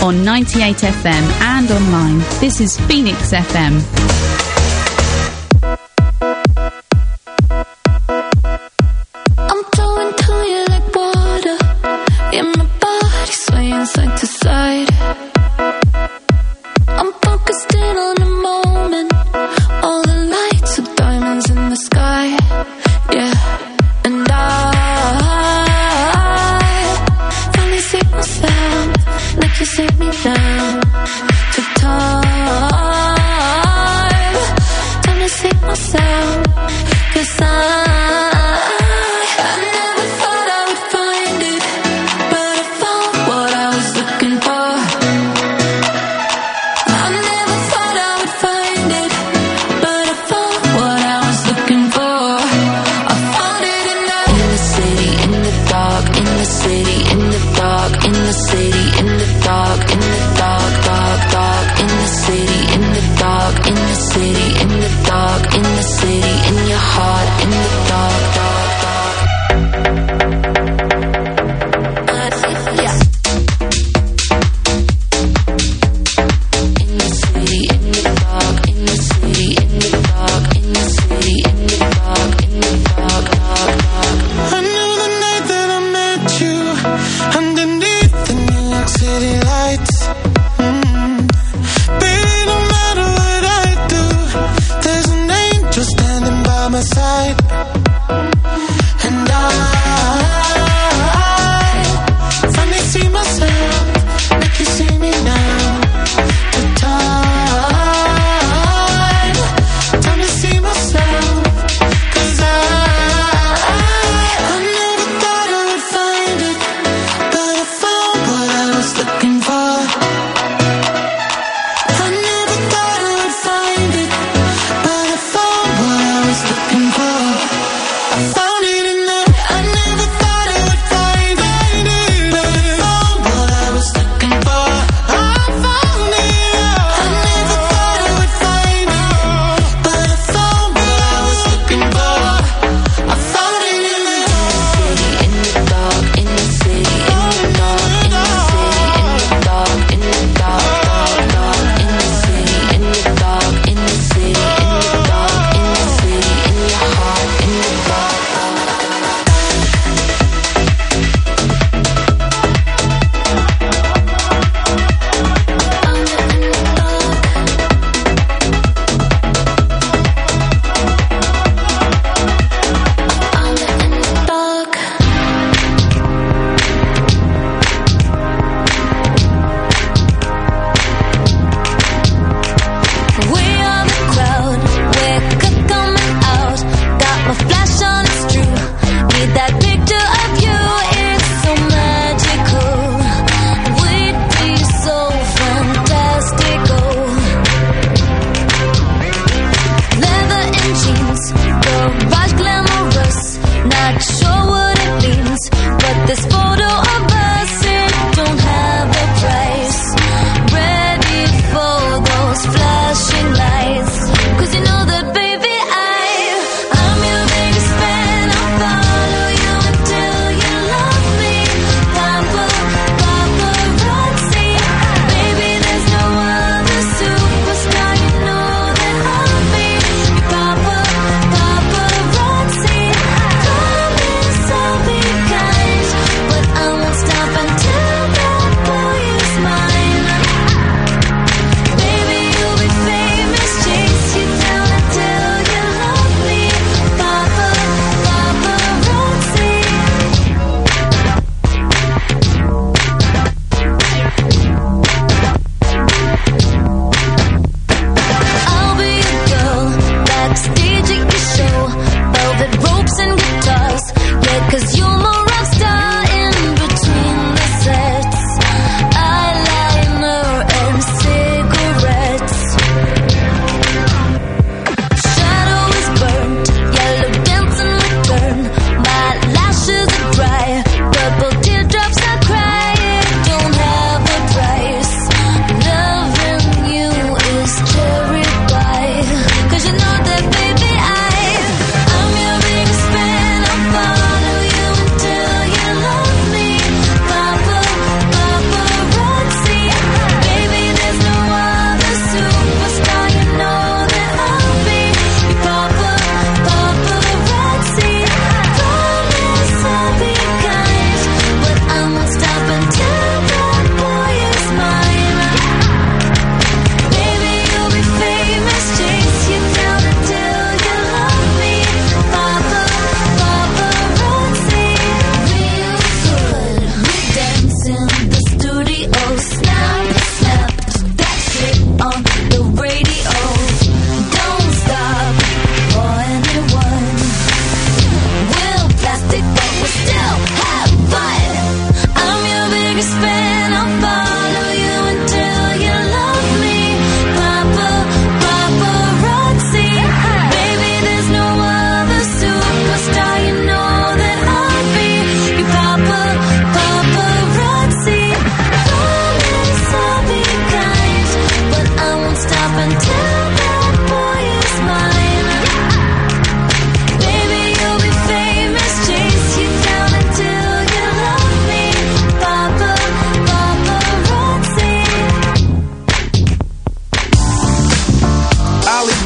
on 98 FM and online. This is Phoenix FM. Side to side, I'm focused in on the moment. All the lights are diamonds in the sky, yeah. And I finally see myself, like you sit me down to time.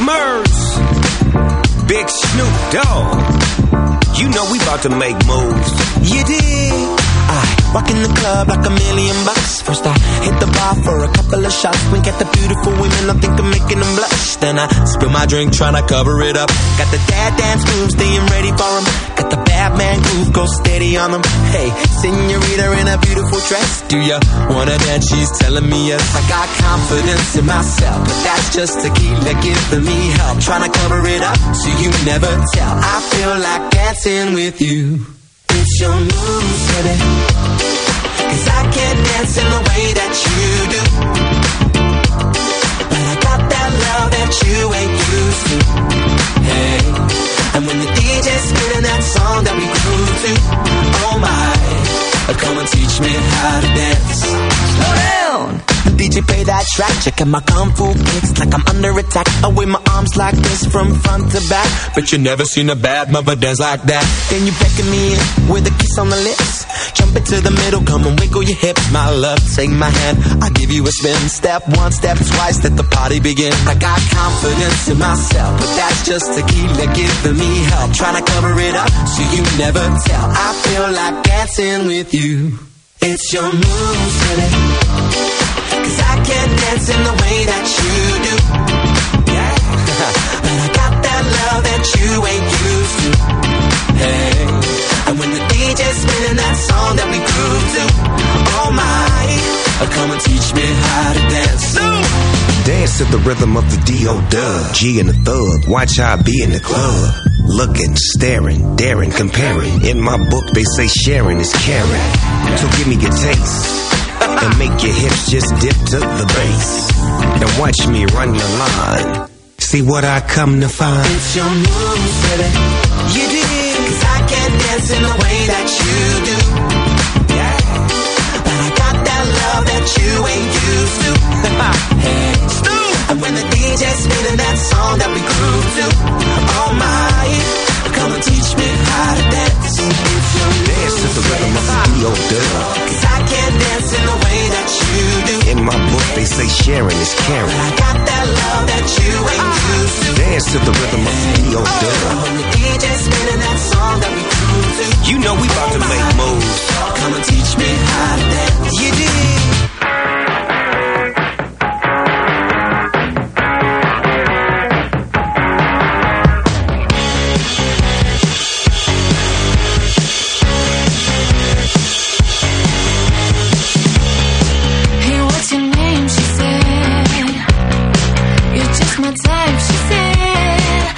Murs, Big Snoop Dogg. You know we about to make moves. You dig? I walk in the club like $1,000,000. First I hit the bar for a couple of shots. Wink at the beautiful women, I think I'm making them blush. Then I spill my drink, tryna cover it up. Got the dad dance moves, staying ready for them. Got the bad man groove, go steady on them. Hey, senorita in a beautiful dress. Do ya wanna dance? She's telling me yes. I got confidence in myself, but that's just tequila giving me help. Tryna cover it up so you never tell. I feel like dancing with you. It's your moves, baby. 'Cause I can't dance in the way that you do. But I got that love that you ain't used to. Hey, and when the DJ's spinning that song that we grew to, oh my, come and teach me how to dance. Slow down. The DJ play that track, checking my kung fu kicks like I'm under attack. I wave my arms like this from front to back, but you never seen a bad mother dance like that. Then you beckon me in with a kiss on the lips. Jump into the middle, come and wiggle your hips. My love, take my hand, I'll give you a spin. Step one, step twice, let the party begin. I got confidence in myself, but that's just tequila giving me help. Trying to cover it up so you never tell. I feel like dancing with you. It's your moves, baby. 'Cause I can't dance in the way that you do. Yeah. But I got that love that you ain't used to. Hey. And when the DJ's spinning that song that we grew to, oh my, come and teach me how to dance. Dance to the rhythm of the D.O.Dub, G and the Thug. Watch how I be in the club. Looking, staring, daring, comparing. In my book they say sharing is caring. So give me your taste and make your hips just dip to the bass. And watch me run your line. See what I come to find. It's your moves, baby. You dig? 'Cause I can't dance in the way that you do. Yeah. But I got that love that you ain't used to. Hey, and when the DJ's spinning that song that we grew to, oh my, come and teach me how to dance. Dance to the rhythm of the D.O.Dub. 'Cause I can't dance in the way that you do. In my book they say sharing is caring. But I got that love that you ain't used to. Dance to the rhythm of the D.O.Dub. When the DJ's spinning that song that we grew to, you know we about to make moves. Come and teach me how to dance. You did. My type, she said.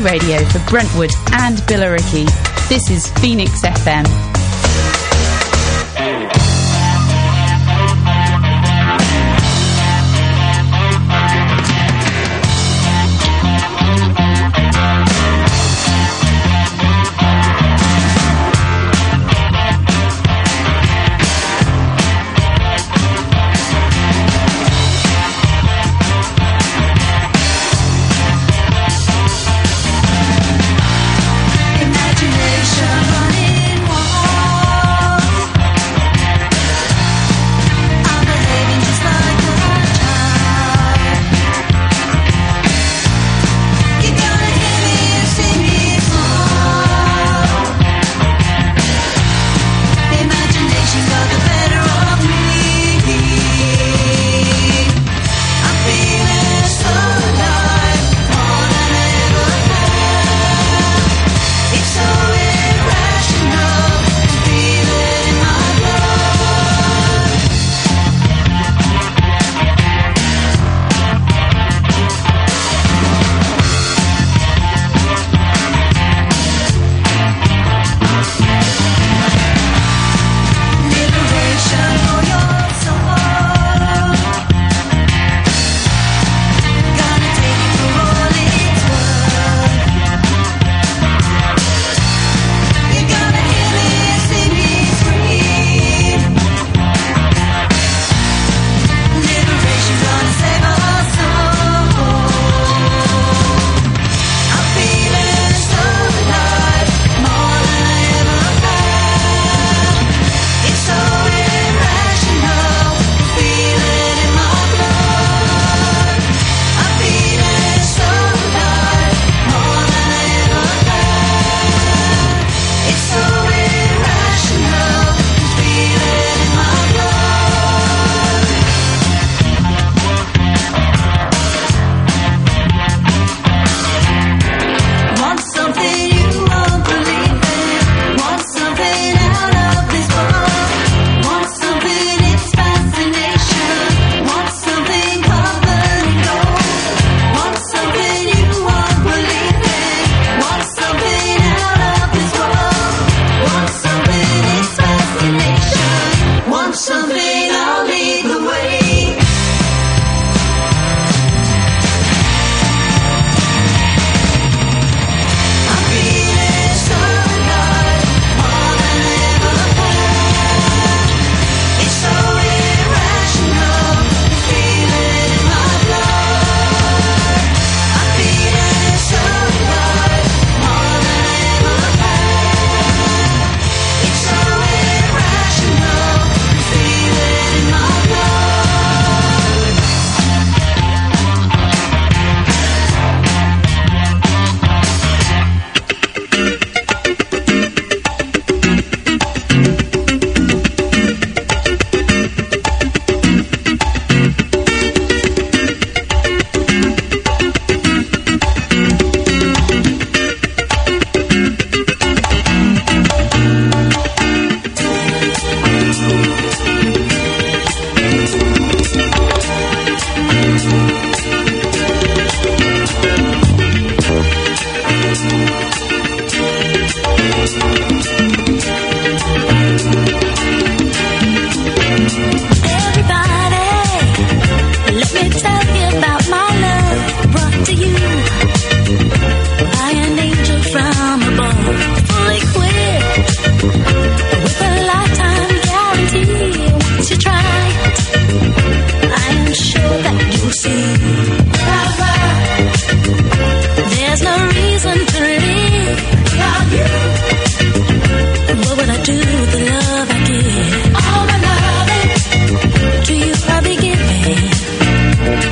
radio for Brentwood and Billericay. This is Phoenix FM.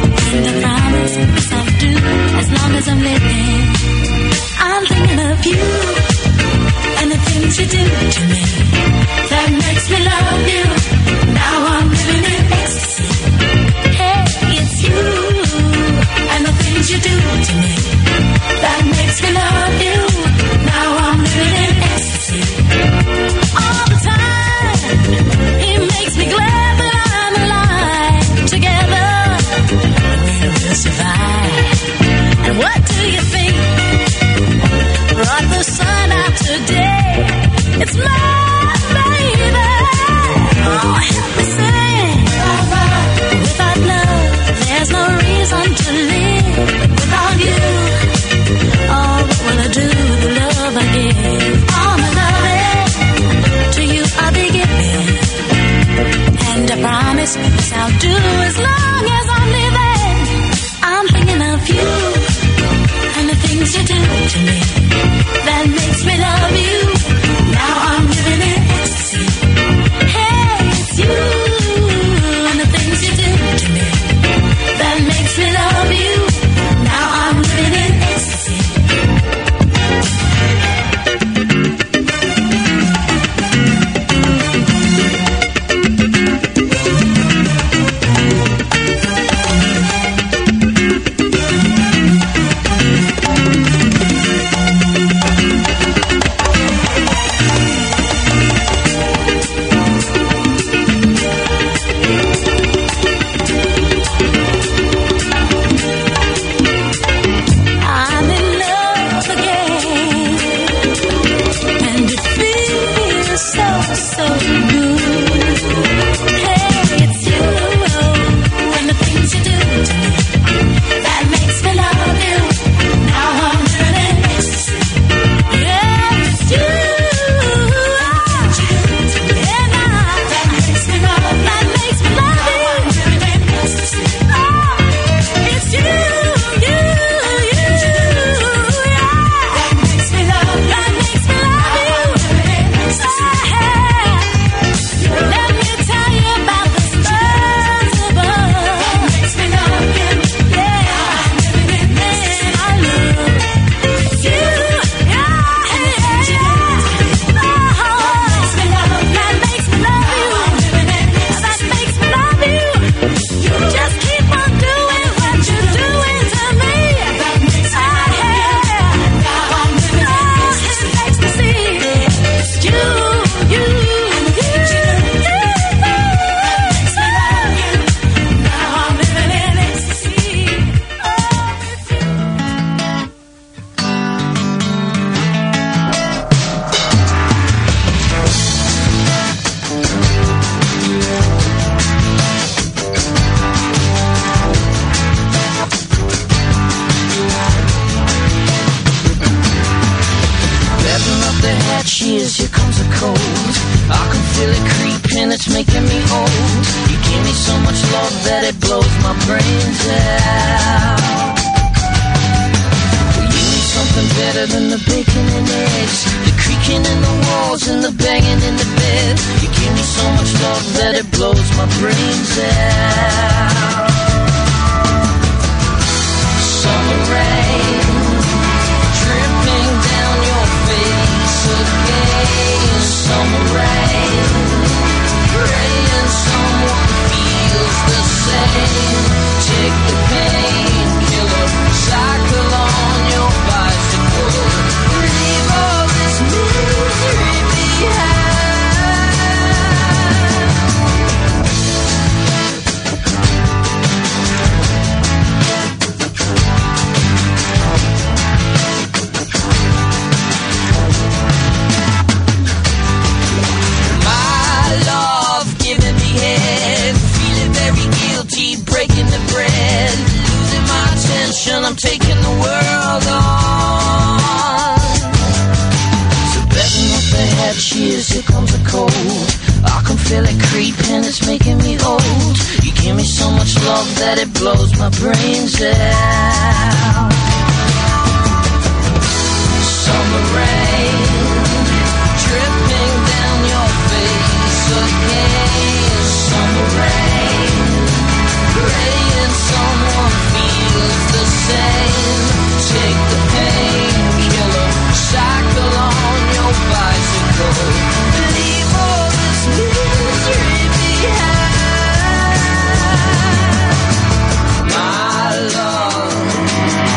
I'm thinking of you. to me that makes me love you. Now I'm living in ecstasy. Hey, it's you and the things you do to me that makes me love you. Now I'm living in ecstasy. My love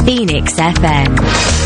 Phoenix FM.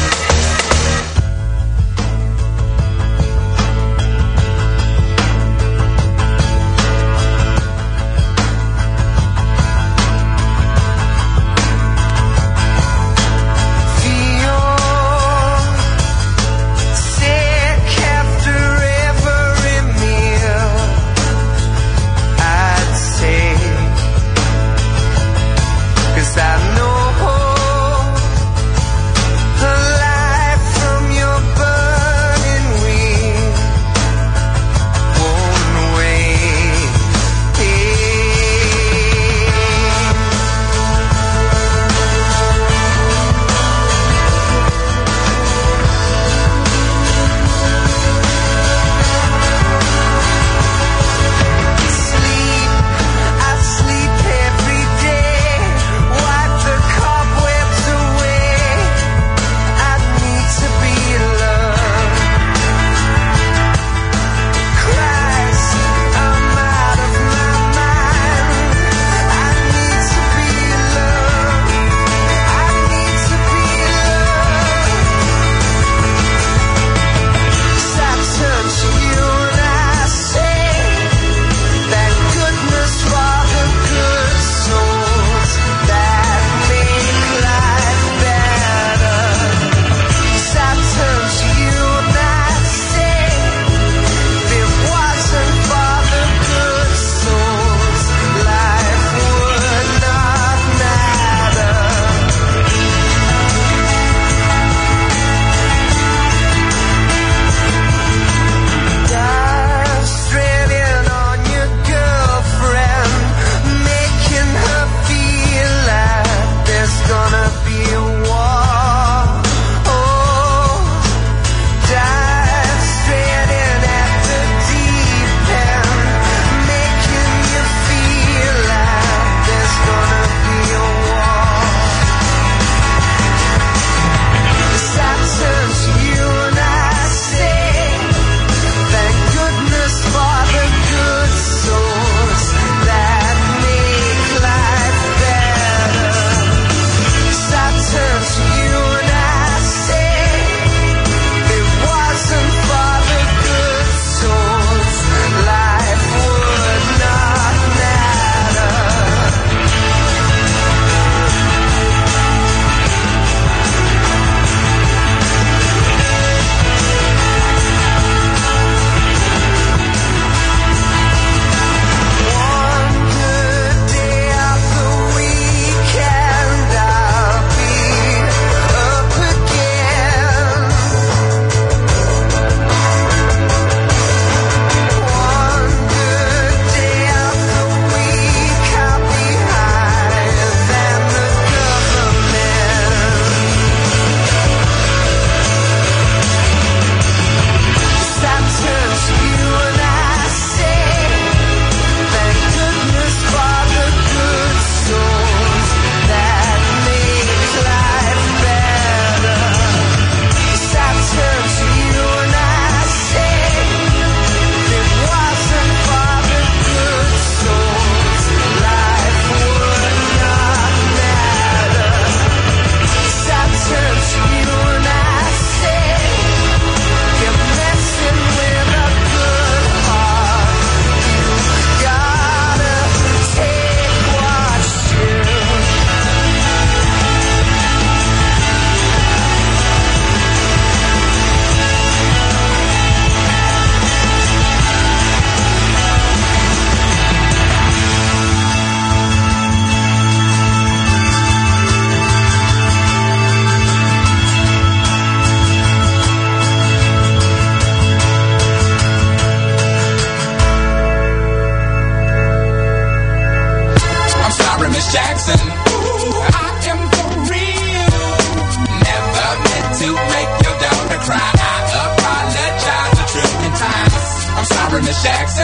Miss Jackson.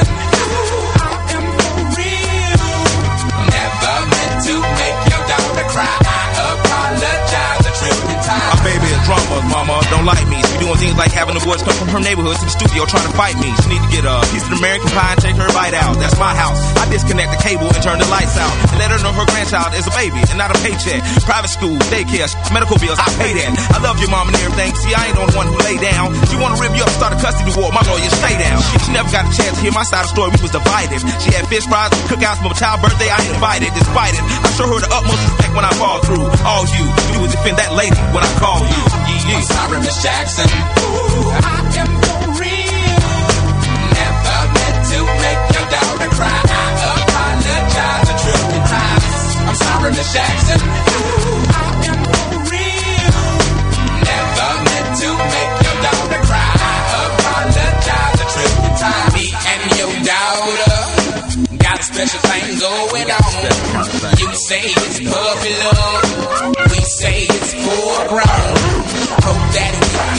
I am for real. Never meant to make your daughter cry. I apologize a trillion times. My baby is drama, mama. Don't like me. She doing things like having the boys come from her neighborhood to the studio trying to fight me. She need to get a piece of American pie and take her bite out. That's my house. I disconnect the cable and turn the lights out and let her know her grandchild is a baby and not a paycheck. Private school, daycare, medical bills, I pay that. I love your mom and everything. See, I ain't the one who lay down. She wanna rip you up, start a custody war. My lawyer, stay down. She never got a chance to hear my side of the story. We was divided. She had fish fries, cookouts for my child's birthday. I ain't invited. Despite it, I show her the utmost respect when I fall through. All you do is defend that lady when I call you. I'm sorry, Miss Jackson. Ooh, I am for real. Never meant to make your daughter cry. I apologize a trillion times. I'm sorry, Miss Jackson. Ooh, I am for real. Never meant to make your daughter cry. I apologize a trillion times. Me and your daughter got a special thing going on. You say it's puppy love. We say it's foreground. Hope that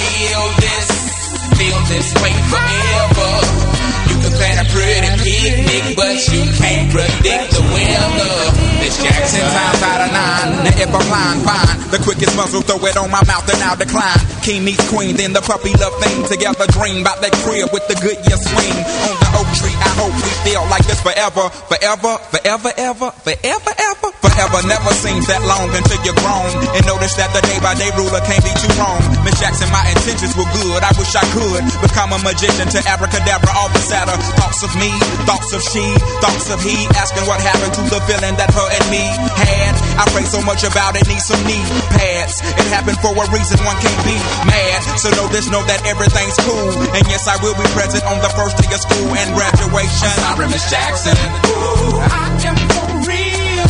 we feel this way forever. You can plan a pretty picnic, but you can't predict the weather. Miss Jackson times out of 9. Now if I'm lying, fine. The quickest muzzle, throw it on my mouth and I'll decline. King meets queen, then the puppy love thing. Together dream about that crib with the Goodyear swing. On the oak tree, I hope we feel like this forever. Forever, forever, ever, forever, ever. Forever never seems that long until you're grown. And notice that the day by day ruler can't be too wrong. Miss Jackson, my intentions were good. I wish I could become a magician to abracadabra all the sadder. Thoughts of me, thoughts of she, thoughts of he. Asking what happened to the feeling that her and me had. I pray so much about it, need some knee pads. It happened for a reason, one can't be mad. So know this, know that everything's cool. And yes, I will be present on the first day of school and graduation. I'm sorry, Miss Jackson. Ooh, I am for real.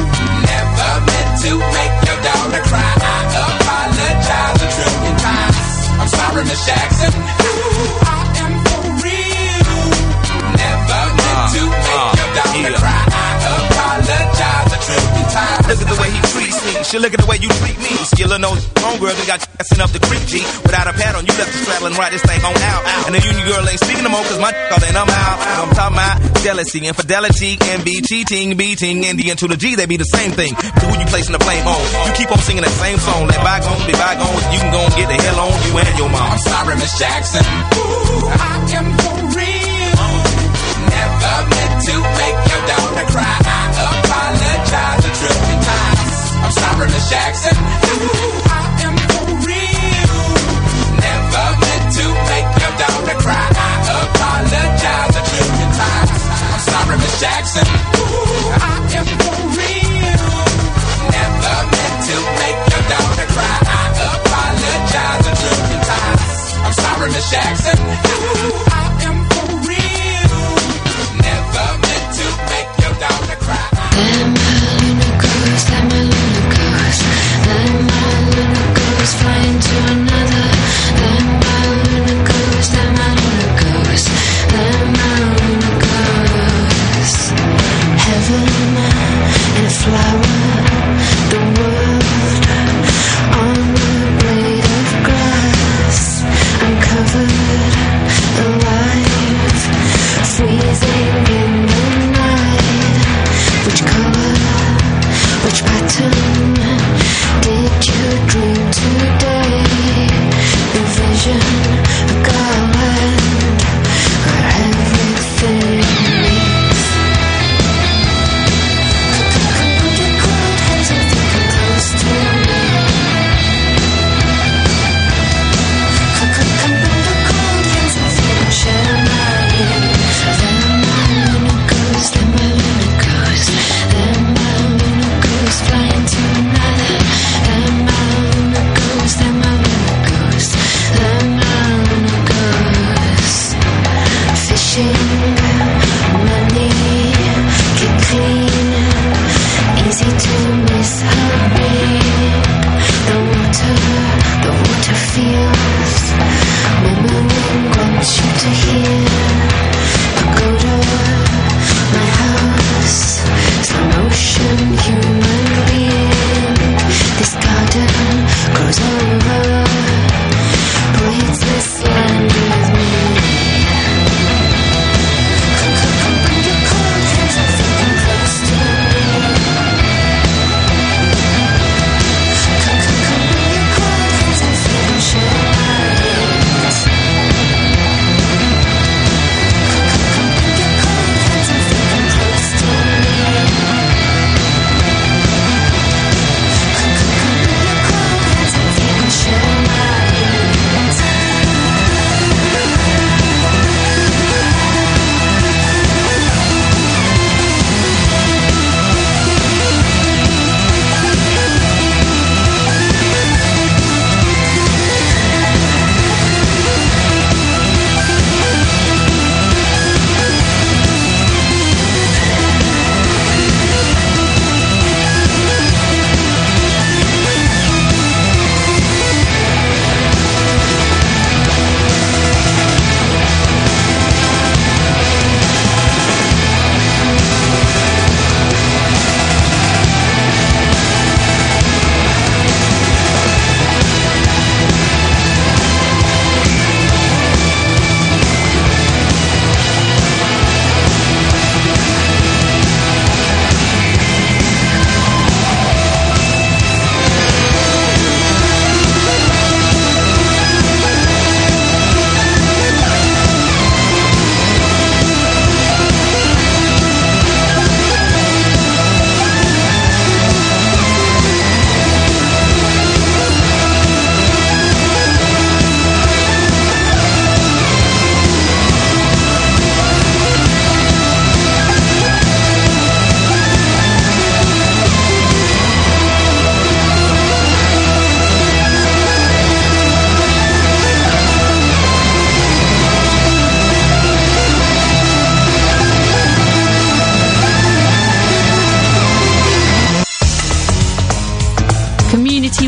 Never meant to make your daughter cry. I apologize a trillion times. I'm sorry, Miss Jackson. Ooh, I am for real. Never meant to make your daughter cry. I apologize a trillion times. Look at the way he treats me. She look at the way you treat me. Skillin' those homegirls that got sent up the creek, G. Without a pad on, you left the straddle and ride this thing on out. And the union girl ain't speaking no more, cause my all in, I'm out. I'm talking about jealousy, infidelity, envy, cheating, beating, and the N to the G, they be the same thing. But who you placing the blame on? You keep on singing that same song. Let bygones be bygones. You can go and get the hell on you and your mom. I'm sorry, Miss Jackson. Ooh, I am for real. Never meant to make your daughter cry. I apologize a trillion times. I'm sorry, Miss Jackson. Ooh, I am for real. Never meant to make your daughter cry. I apologize a trillion times. I'm sorry, Miss Jackson. Ooh, I am for real. Never meant to make your daughter cry. I apologize a trillion times. I'm sorry, Miss Jackson. Ooh, I am for real. Never meant to make your daughter cry.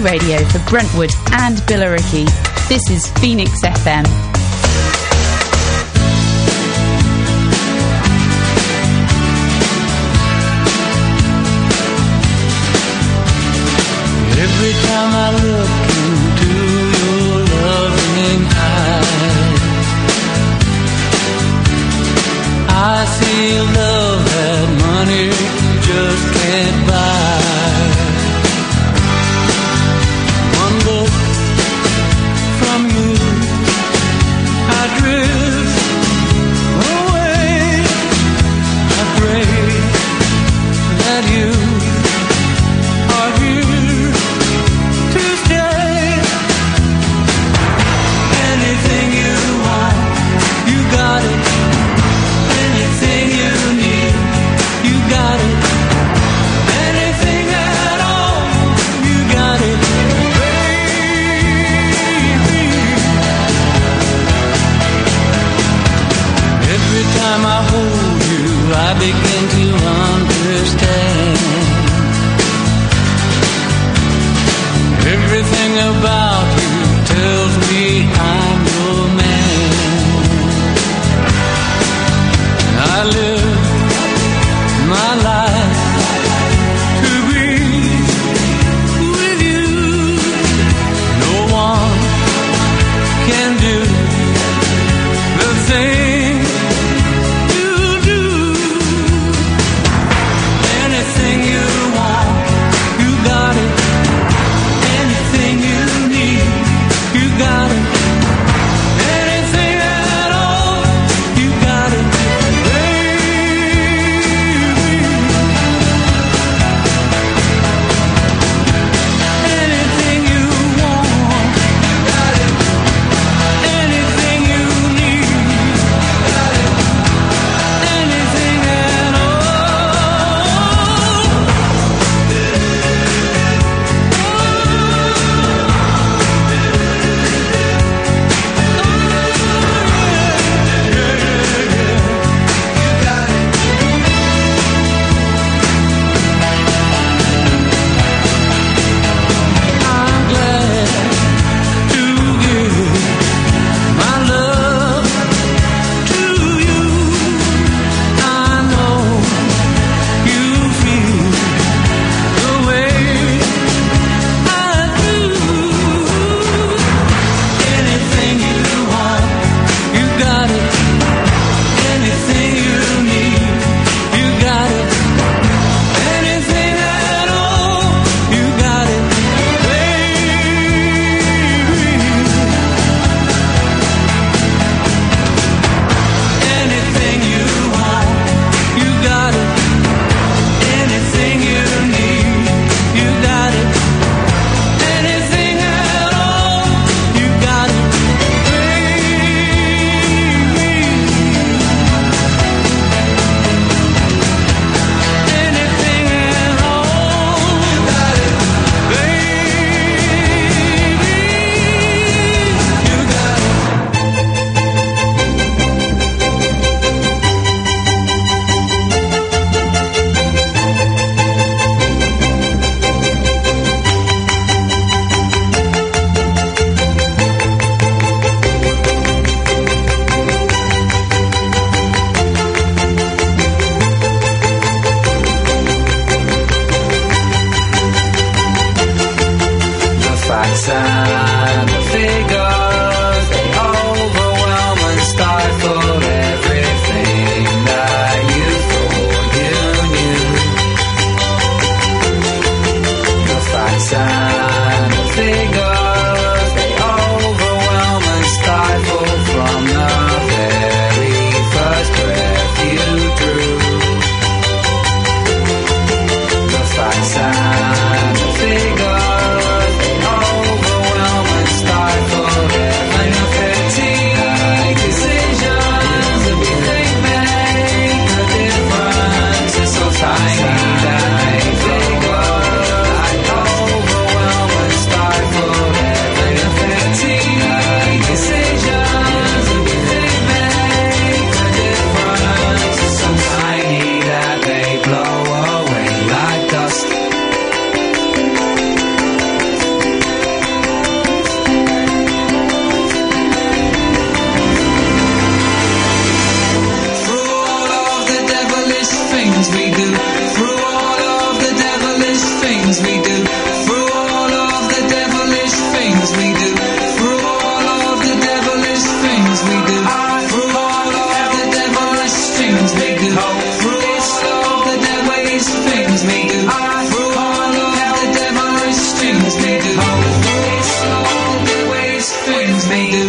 radio for Brentwood and Billericay. This is Phoenix FM. Every time I look into your loving eyes, I see love that money just can't buy. One look from you, I drift away. I pray that you are here to stay. Anything you want, you got it. Anything you need, you got it. Anything at all, you got it, baby. Every time I hold you, I begin to understand. makes me do.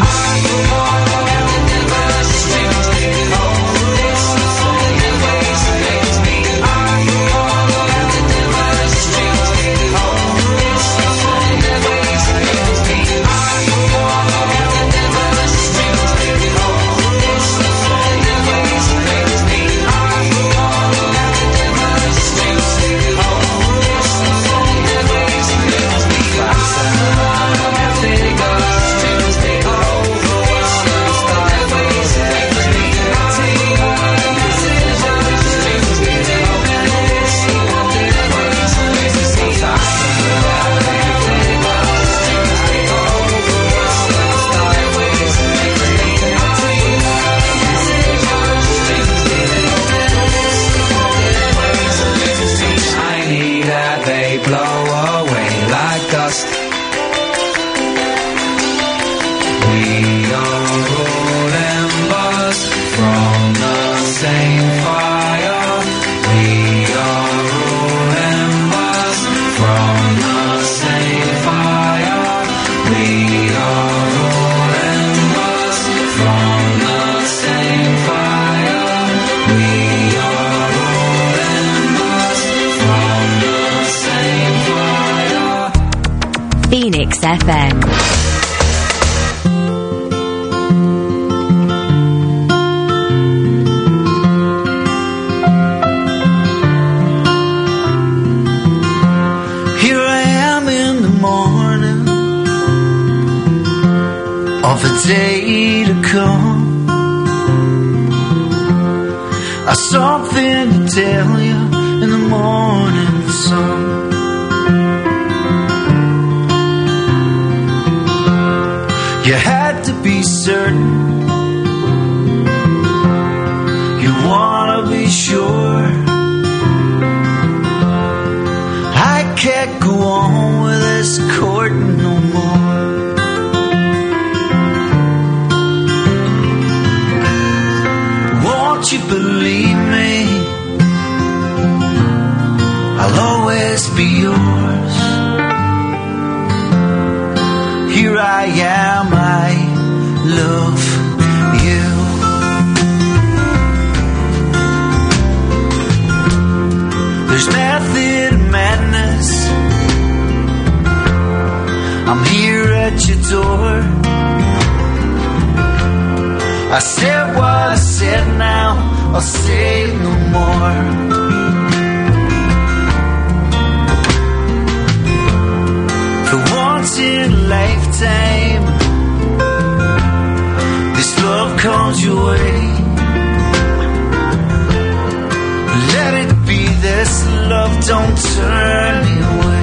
Phoenix FM. Here I am in the morning of a day to come. I've something to tell you in the morning sun. You had to be certain. You wanna be sure. I can't go on with this courting no more. Won't you believe me? I'll always be yours. Here I am, I love you. There's method in madness. I'm here at your door. I said what I said, now I'll say no more. For once in a lifetime, this love comes your way. Let it be this love, don't turn me away.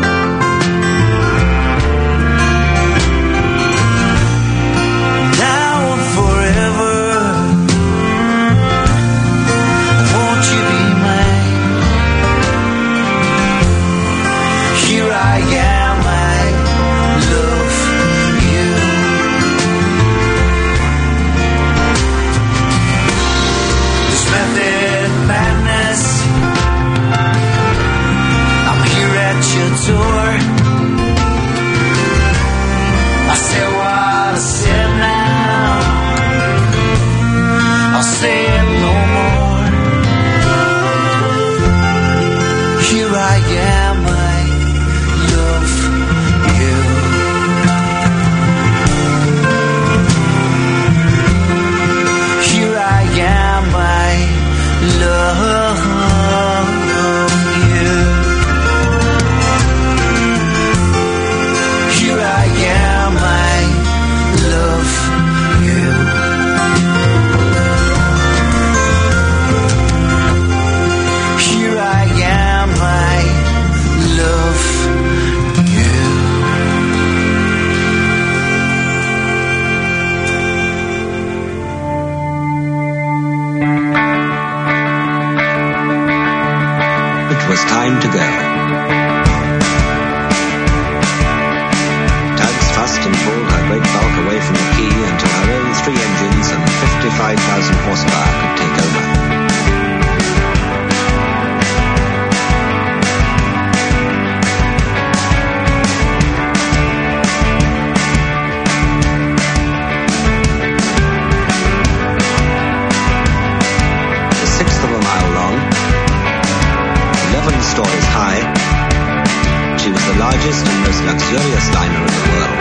Now and forever, won't you be mine? Here I am, I love you. There's method madness. I'm here at your door. I said what I said, now I'll say it no more. Here I am, I love you. Here I am, I love you. Here I am, I love you. Here I am, I love you. It was time to go. Tugs fussed and pulled her great bulk away from the quay until her own 3 engines and 55,000 horsepower could take over. largest and most luxurious liner in the world.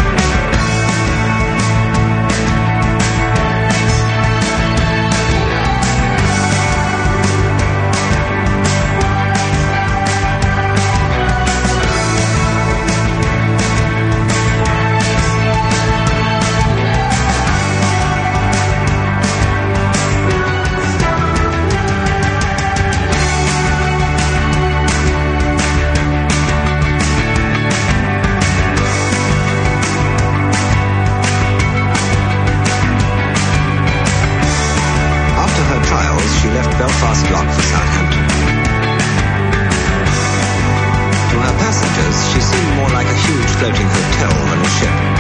Belfast Lock for Southampton. To her passengers, she seemed more like a huge floating hotel than a ship.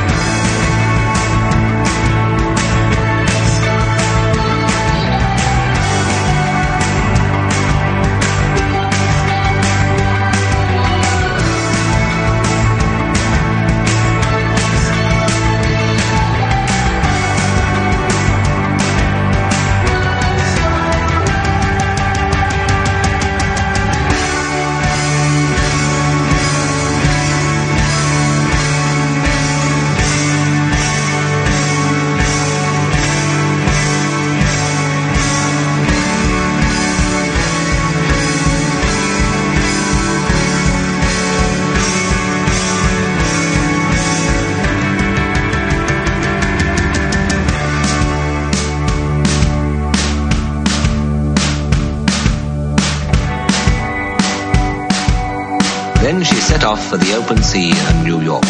Then she set off for the open sea and New York.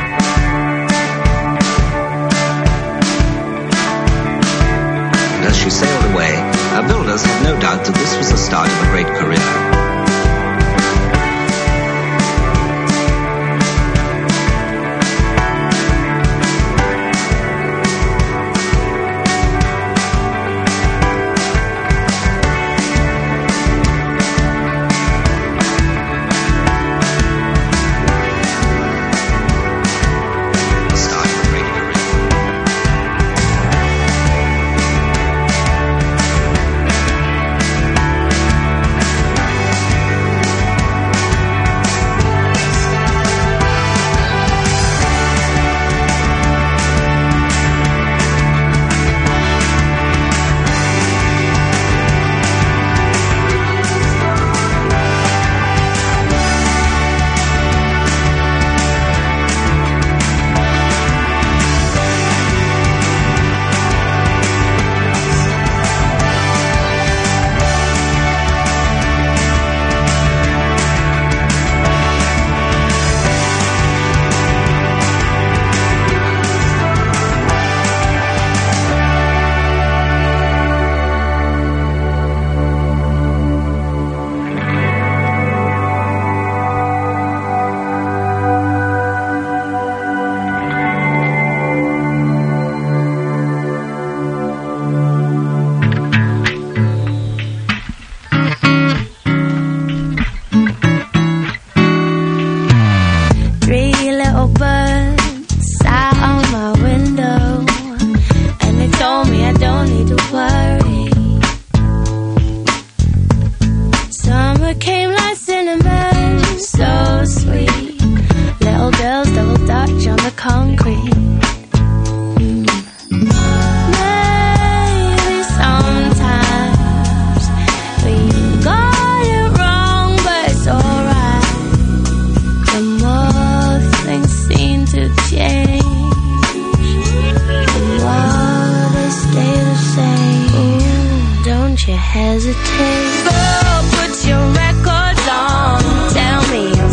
And as she sailed away, her builders had no doubt that this was the start of a great career. Hesitate. So put your records on. Tell me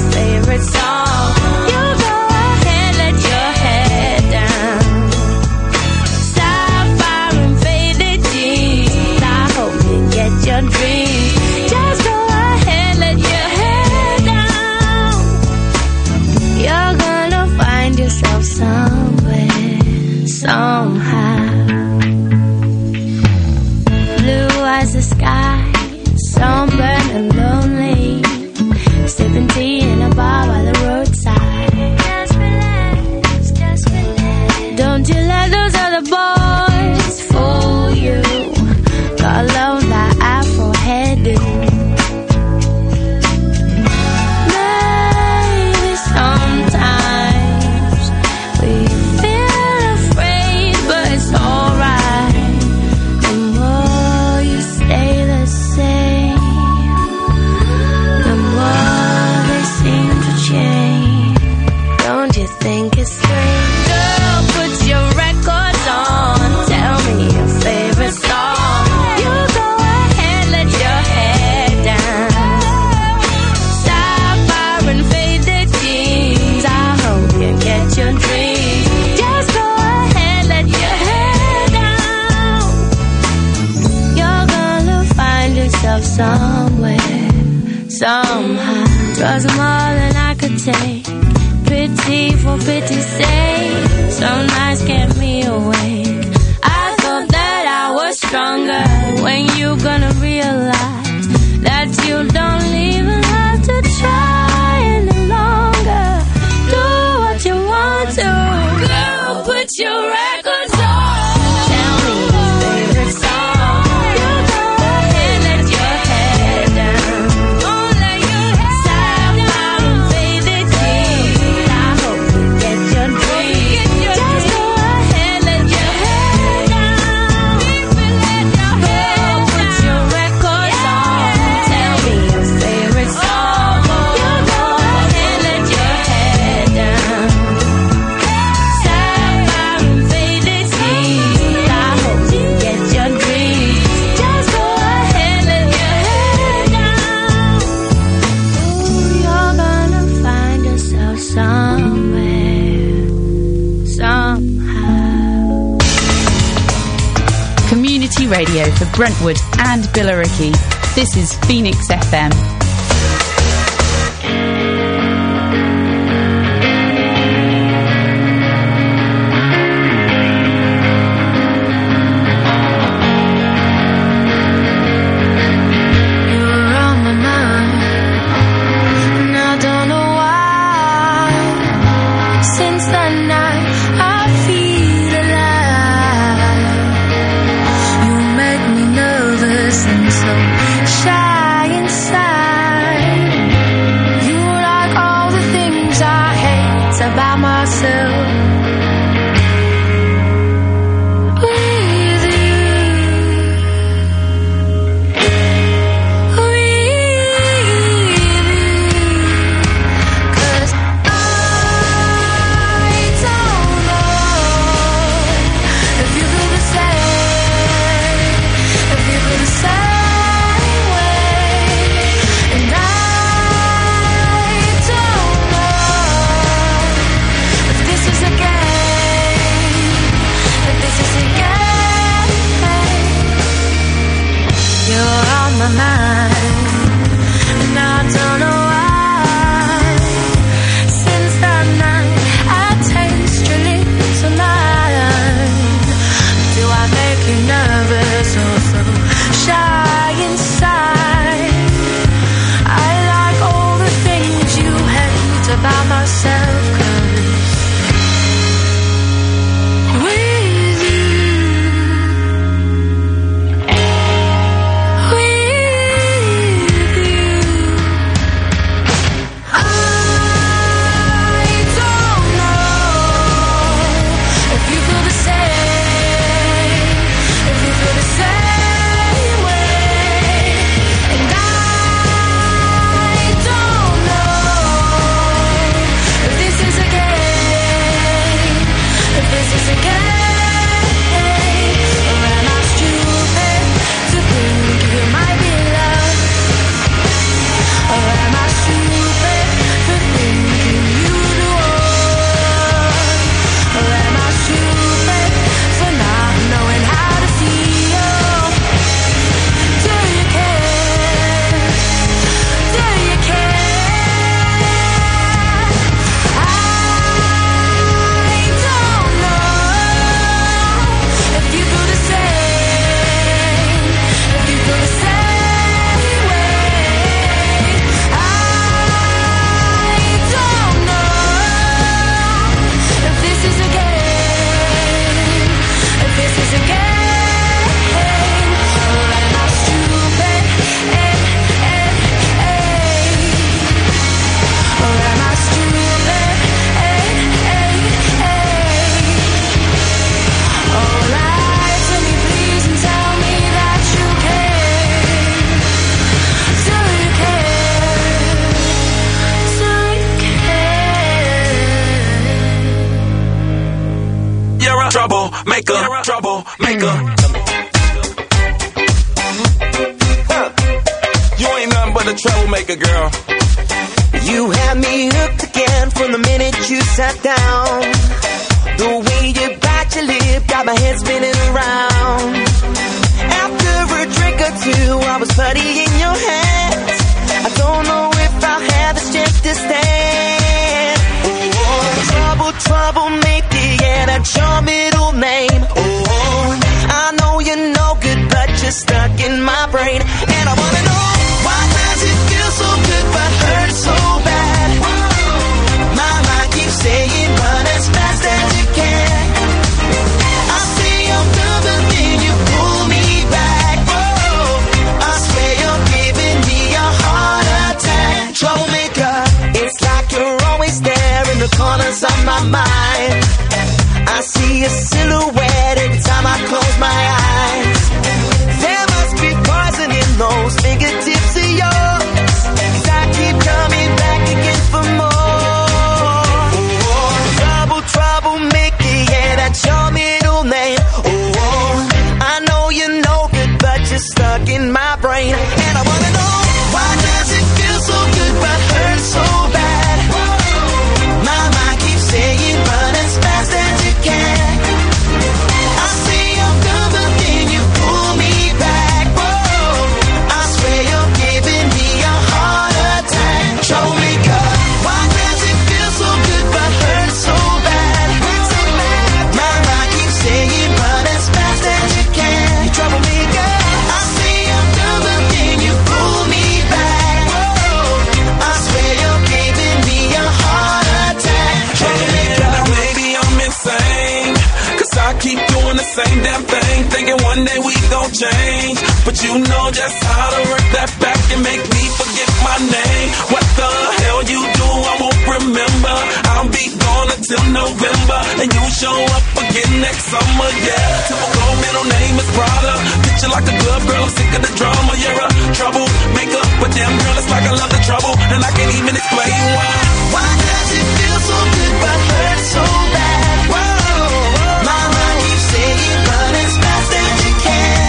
was more than I could take. Pity for pity's sake. Some nights kept me awake. I thought that I was stronger. When you gonna realize that you don't even have to try any longer? Do what you want to. Girl, put your records on. Tell me your favorite song. You go ahead, let your head down. Don't let your head down. Faded deep. I hope you get your dream. Just go ahead, let your head down. Girl, put your records on. Tell me your favorite song. You go ahead, let your head down. Sapphire and faded deep. I hope you get your dream. Just go ahead, let your head down. Ooh, you're gonna find yourself somewhere, somehow. Community radio for Brentwood and Billericay. This is Phoenix FM. You're on my mind, and I don't know why. Since that night, I feel alive. You make me nervous and so shy inside. You like all the things I hate about myself. With you. Cause I don't know if you feel the same, if you feel the same way. And I don't know if this is a game, if this is a game. You're on my mind, and I don't know why. Since that night, I taste your lips on mine. Do I make you nervous or so shy inside? I like all the things you hate about myself. 'Cause with you, I don't know if you feel the same, if you feel the same way. And I don't know if this is a game, if this is a game. Or am I stupid to think you might be loved? Or am I stupid for thinking you do all? Or am I stupid for not knowing how to feel? Do you care? Do you care? I don't know if you feel the same, if you feel the same way. I don't know if this is a game, if this is a game. Or am I stupid? Or am I stupid? Oh, lie to me, please, and tell me that you care. Do you care? Do you care? You're a troublemaker, troublemaker. You ain't nothing but a troublemaker, girl. You had me hooked again from the minute you sat down. The way you bite your lip got my head spinning around. After a drink or two, I was putty in your hands. I don't know if I'll have the chance your middle name. Oh, I know you're no good, but you're stuck in my brain. And I wanna know, why does it feel so good but hurt so bad? My mind keeps saying run as fast as you can. I say I'm done, but then you pull me back. Oh, I swear you're giving me a heart attack. Troublemaker, it's like you're always there in the corners of my mind. I see a silhouette every time I close my eyes. There must be poison in those fingertips of yours, 'cause I keep coming back again for more. Oh, troublemaker, yeah, that's your middle name. Oh, I know you're no good, but you're stuck in my brain. And I wanna know, why does it feel so good but hurt so bad? My mind keeps saying run as fast as you can. I say I'm done, but then you pull me back. Whoa, I swear you're giving me a heart attack. Troublemaker, why does it feel so good but hurt so bad? My mind keeps saying run as fast as you can. You troublemaker, I say I'm done, but then you pull me back. Whoa, I swear you're giving me a heart attack. Troublemaker, now maybe I'm insane, 'cause I keep doing the same damn thing, thinking one day we gon' change. But you know just how to work that back and make me forget my name. What the hell you do, I won't remember. I'll be gone until November, and you show up again next summer, yeah. Typical middle name is Prada. Picture like a club girl, I'm sick of the drama. You're a troublemaker, but damn girl, it's like I love the trouble, and I can't even explain why. Why does it feel so good but hurt so bad? Whoa, my mind keeps saying run as fast as you can.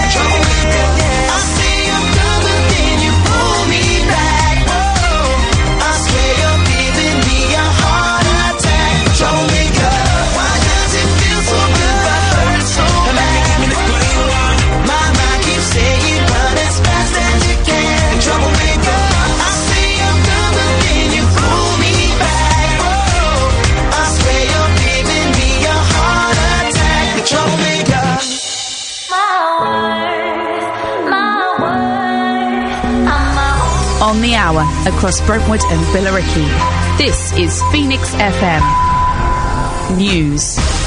I say I'm done, but then you pull me back. Whoa, I swear you're giving me a heart attack. Troublemaker, why does it feel so good but hurt so bad? And I can't even explain why. My mind keeps saying run as fast as you can. Troublemaker, I say I'm done, but then you pull me back. Whoa, I swear you're giving me a heart attack. Troublemaker. On the hour across Brentwood and Billericay. This is Phoenix FM News.